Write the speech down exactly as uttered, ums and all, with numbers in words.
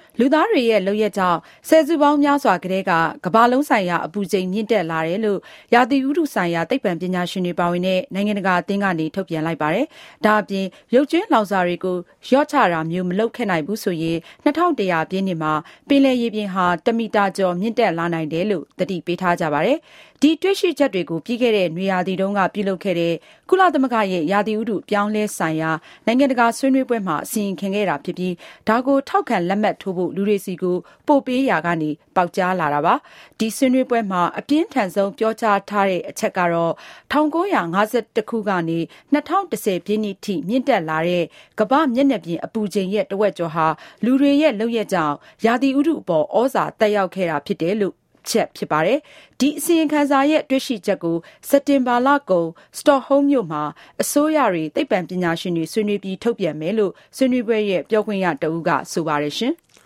လူသားတွေရဲ့လုပ်ရက်ကြောင့်ဆယ်စုပေါင်းများစွာကတည်းကကမ္ဘာလုံးဆိုင်ရာအပူချိန်မြင့်တက်လာတယ်လို့ရာသီဥတုဆိုင်ရာသိပ္ပံပညာရှင်တွေပါဝင်တဲ့နိုင်ငံတကာအသင်းကနေထုတ်ပြန်လိုက်ပါတယ်။ဒါအပြင်ရုပ်ကျွင်းလောင်စာတွေကိုလျှော့ချတာမျိုးမလုပ်ခဲ့နိုင်ဘူးဆိုရင်နှစ်ထောင်တရာပြည့်နှစ်မှာပင်လယ်ရေပြင်ဟာတမီတာကျော်မြင့်တက်လာနိုင်တယ်လို့သတိပေးထားကြပါတယ်။ဒီတွေ့ရှိချက်တွေကိုပြီးခဲ့တဲ့နွေရာသီတုန်းကပြုလုပ်ခဲ့တဲ့ကုလသမဂ္ဂရဲ့ရာသီဥတုပြောင်းလဲဆိုင်ရာနိုင်ငံတကာဆွေးနွေးပွဲမှာအစီရင်ခံခဲ့တာဖြစ်ပြီးဒါကိုထောက်ခံလက်မှတ်ထိုးဖို့လူတွေစီကိုပို့ပေးရာကနေပေါက်ကြားလာတာပါ။ဒီဆွေးနွေးပွဲမှာအပြင်းထန်ဆုံးပြောကြားထားတဲ့အချက်ကတော့၁၉၅၁ခုကနေ၂၀၁၀ပြည့်နှစ်ထိမြင့်တက်လာတဲ့ကမ္ဘာမျက်နှာပြင်အပူချိန်ရဲ့တဝက်ကျော်ဟာလူတွေရဲ့လုပ်ရက်ကြောင့်ရာသီဥတုအပေါ်ဩဇာတက်ရောက်ခဲ့တာဖြစ်တယ်လို့ချက်ဖြစ်ပါတယ်။ဒီအစီရင်ခံစာရဲ့တွေ့ရှိချက်ကိုစက်တင်ဘာလကုန်စတော့ဟုမ်းမြို့မှာအစိုးရတွေသိပ္ပံပညာရှင်တွေဆွေးနွေးပြီးထုတ်ပြန်မယ်လို့ဆွေးနွေးပွဲရဲ့ပြောခွင့်ရတဦးကဆိုပါတယ်ရှင်။